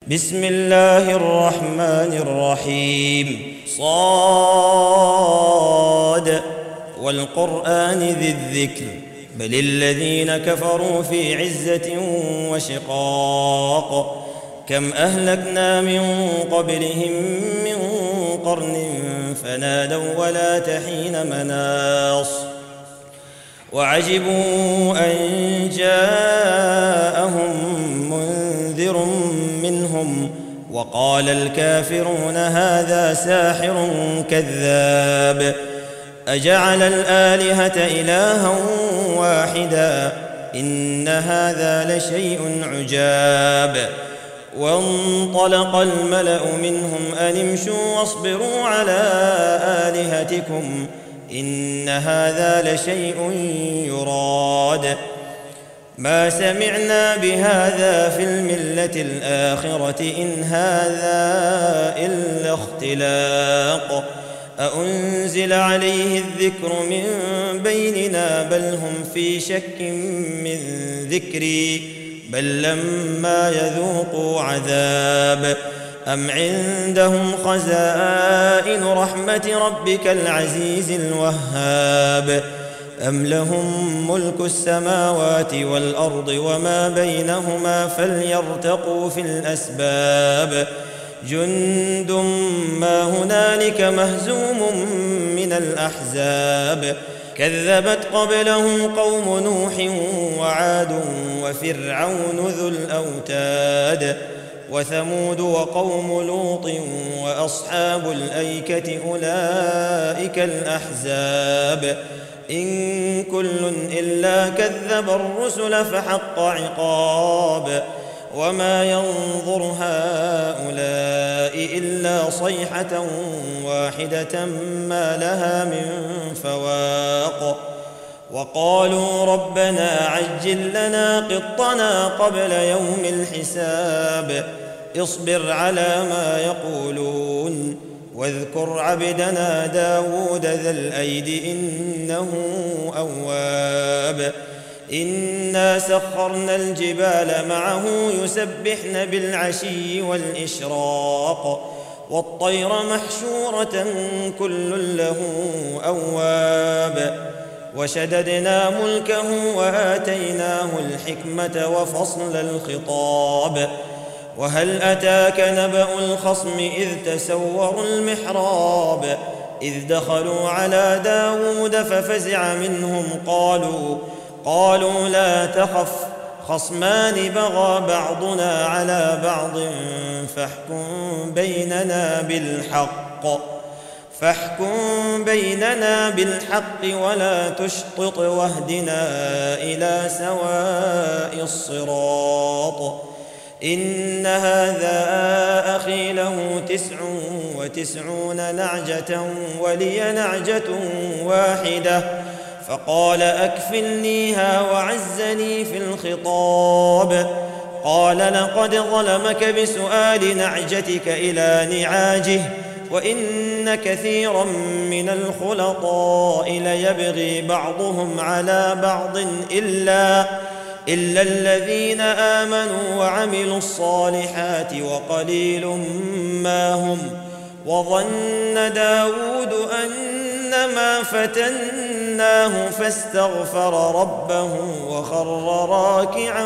بسم الله الرحمن الرحيم. صاد والقرآن ذي الذكر بل الذين كفروا في عزة وشقاق كم أهلكنا من قبلهم من قرن فنادوا ولا تحين مناص وعجبوا أن جاءهم منذر منهم وقال الكافرون هذا ساحر كذاب أجعل الآلهة إلها واحدا إن هذا لشيء عجاب وانطلق الملأ منهم أن امشوا واصبروا على آلهتكم إن هذا لشيء يراد ما سمعنا بهذا في الملة الآخرة إن هذا إلا اختلاق أأنزل عليه الذكر من بيننا بل هم في شك من ذكري بل لما يذوقوا عذاب أم عندهم خزائن رحمة ربك العزيز الوهاب أم لهم ملك السماوات والأرض وما بينهما فليرتقوا في الأسباب جند ما هنالك مهزوم من الأحزاب كذبت قبلهم قوم نوح وعاد وفرعون ذو الأوتاد وثمود وقوم لوط وأصحاب الأيكة أولئك الأحزاب إن كل إلا كذب الرسل فحق عقاب وما ينظر هؤلاء إلا صيحة واحدة ما لها من فواق وقالوا ربنا عجل لنا قطنا قبل يوم الحساب اصبر على ما يقولون واذكر عبدنا داود ذا الأيد إنه أواب إنا سخرنا الجبال معه يسبحن بالعشي والإشراق والطير محشورة كل له أواب وشددنا ملكه وآتيناه الحكمة وفصل الخطاب وهل أتاك نبأ الخصم إذ تسوروا المحراب إذ دخلوا على داود ففزع منهم قالوا لا تخف خصمان بغى بعضنا على بعض فاحكم بيننا بالحق ولا تشطط واهدنا إلى سواء الصراط إن هذا أخي له 99 نعجة ولي نعجة واحدة فقال أكفلنيها وعزني في الخطاب قال لقد ظلمك بسؤال نعجتك إلى نعاجه وإن كثيرا من الخلطاء ليبغي بعضهم على بعض إلا الذين آمنوا وعملوا الصالحات وقليل ما هم وظن داود أنما فتناه فاستغفر ربه وخر راكعا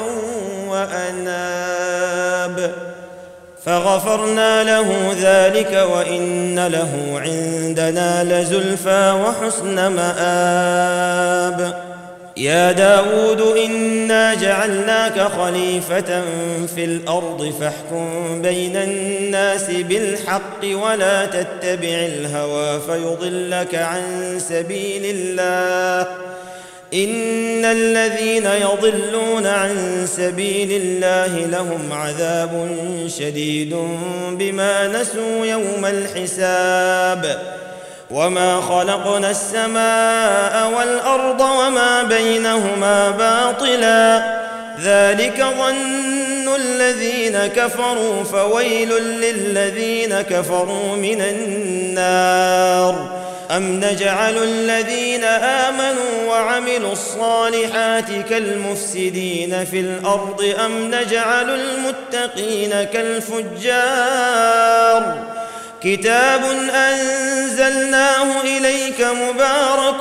وأناب فغفرنا له ذلك وإن له عندنا لزلفى وحسن مآب يا داود إنا جعلناك خليفة في الأرض فاحكم بين الناس بالحق ولا تتبع الهوى فيضلك عن سبيل الله إن الذين يضلون عن سبيل الله لهم عذاب شديد بما نسوا يوم الحساب وما خلقنا السماء والأرض وما بينهما باطلا ذلك ظن الذين كفروا فويل للذين كفروا من النار أم نجعل الذين آمنوا وعملوا الصالحات كالمفسدين في الأرض أم نجعل المتقين كالفجار كتاب أنزلناه إليك مبارك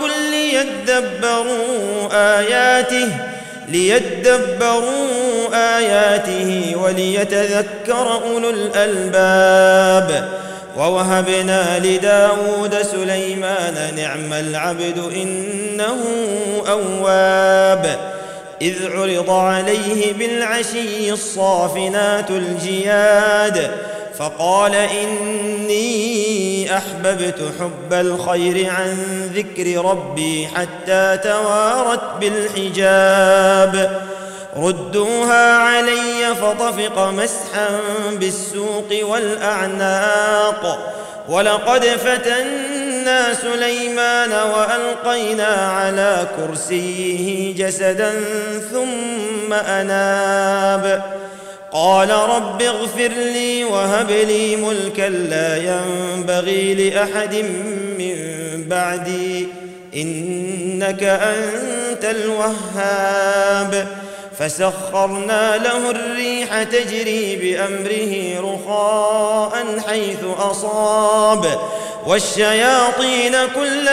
ليدبروا آياته وليتذكر أولو الألباب ووهبنا لداود سليمان نعم العبد إنه أواب إذ عرض عليه بالعشي الصافنات الجياد فقال إني أحببت حب الخير عن ذكر ربي حتى توارت بالحجاب ردوها علي فطفق مسحا بالسوق والأعناق ولقد فتنا سليمان وألقينا على كرسيه جسدا ثم أناب قال رب اغفر لي وهب لي ملكا لا ينبغي لأحد من بعدي إنك أنت الوهاب فسخرنا له الريح تجري بأمره رخاء حيث أصاب والشياطين كل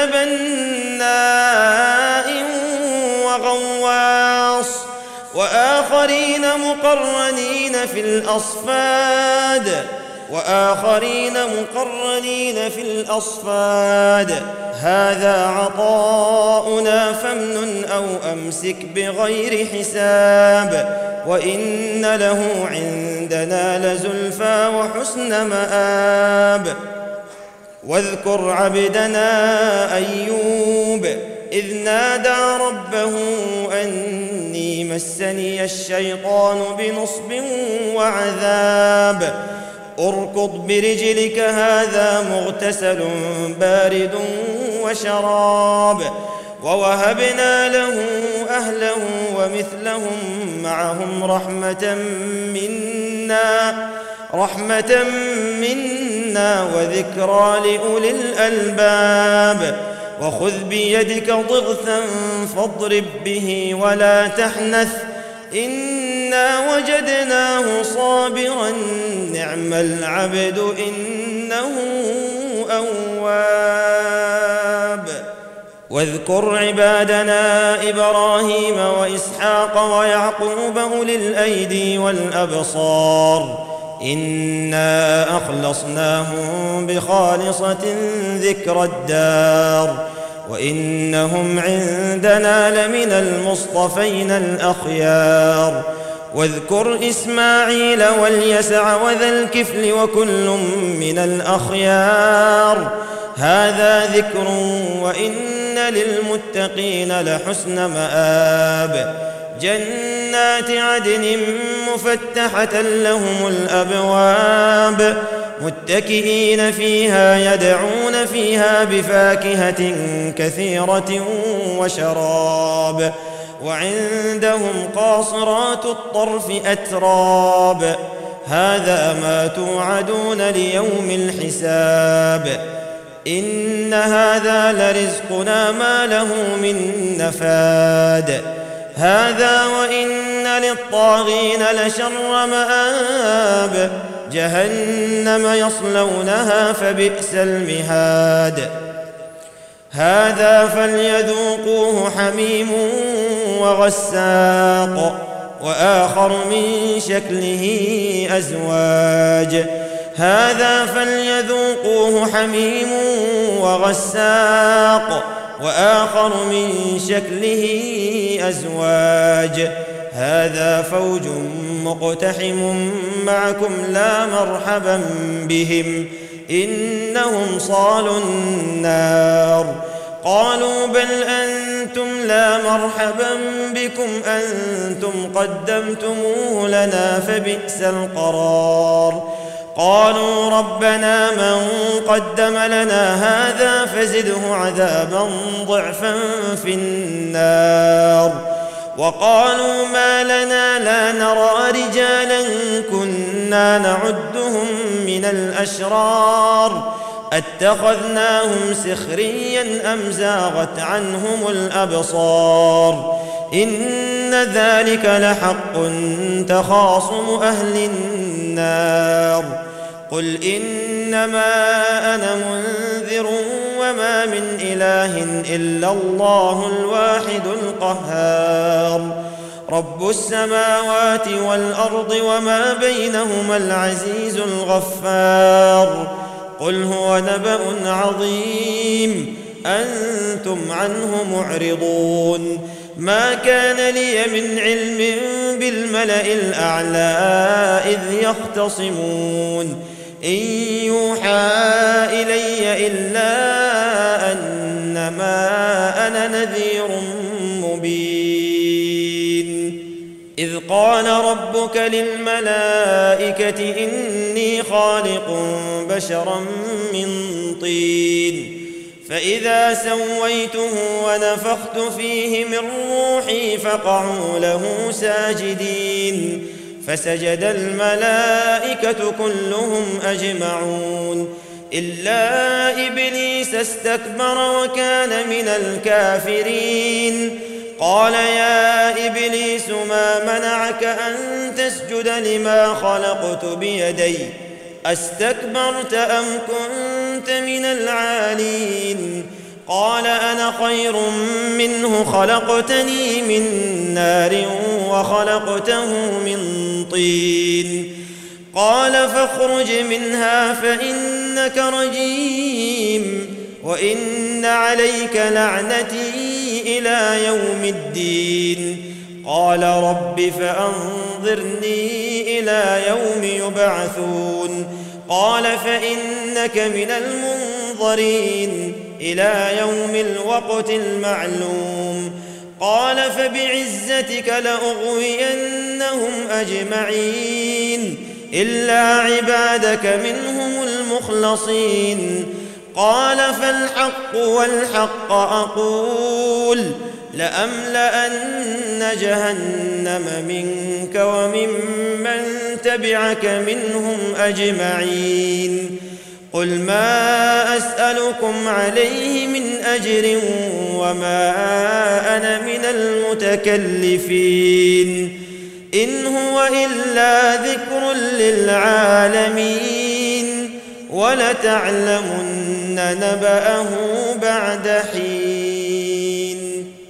بناء وغواص وآخرين مقرنين في الأصفاد هذا عطاؤنا فامنن أو أمسك بغير حساب وإن له عندنا لزلفى وحسن مآب واذكر عبدنا أيوب إذ نادى ربه أني مسني الشيطان بنصب وعذاب اركض برجلك هذا مغتسل بارد وشراب ووهبنا له أهله ومثلهم معهم رحمة منا وذكرى لأولي الألباب وخذ بيدك ضغثا فاضرب به ولا تحنث إنا وجدناه صابرا نعم العبد إنه أواب واذكر عبادنا إبراهيم وإسحاق ويعقوب أولي الأيدي والأبصار إنا أخلصناهم بخالصة ذكر الدار وإنهم عندنا لمن المصطفين الأخيار واذكر إسماعيل واليسع وذا الكفل وكل من الأخيار هذا ذكر وإن للمتقين لحسن مآب جنات عدن مفتحة لهم الأبواب متكئين فيها يدعون فيها بفاكهة كثيرة وشراب وعندهم قاصرات الطرف أتراب هذا ما توعدون ليوم الحساب إن هذا لرزقنا ما له من نفاد هذا وإن للطاغين لشر مآب جهنم يصلونها فبئس المهاد هذا فليذوقوه حميم وغساق وآخر من شكله أزواج هذا فليذوقوه حميم وغساق وآخر من شكله أزواج هذا فوج مقتحم معكم لا مرحبا بهم إنهم صالوا النار قالوا بل أنتم لا مرحبا بكم أنتم قدمتموه لنا فبئس القرار قالوا ربنا من قدم لنا هذا فزده عذابا ضعفا في النار وقالوا ما لنا لا نرى رجالا كنا نعدهم من الأشرار أتخذناهم سخريا أم زاغت عنهم الأبصار إن ذلك لحق تخاصم أهل النار قل إنما أنا منذر وما من إله إلا الله الواحد القهار رب السماوات والأرض وما بينهما العزيز الغفار قل هو نبأ عظيم أنتم عنه معرضون ما كان لي من علم بالملأ الأعلى إذ يختصمون إن يوحى إلي إلا أنما أنا نذير مبين إذ قال ربك للملائكة إني خالق بشرا من طين فإذا سويته ونفخت فيه من روحي فقعوا له ساجدين فسجد الملائكة كلهم أجمعون إلا إبليس استكبر وكان من الكافرين قال يا إبليس ما منعك أن تسجد لما خلقت بيدي أستكبرت أم كنت من العالين قال أنا خير منه خلقتني من نار وخلقته من طين قال فاخرج منها فإنك رجيم وإن عليك لعنتي إلى يوم الدين قال رب فأنظرني إلى يوم يبعثون قال فإنك من المنظرين إلى يوم الوقت المعلوم قال فبعزتك لأغوينهم أجمعين إلا عبادك منهم المخلصين قال فالحق والحق أقول لأملأن جهنم منك وممن تبعك منهم أجمعين قل ما أسألكم عليه من أجر وما أنا من المتكلفين إن هو إلا ذكر للعالمين ولتعلمن نبأه بعد حين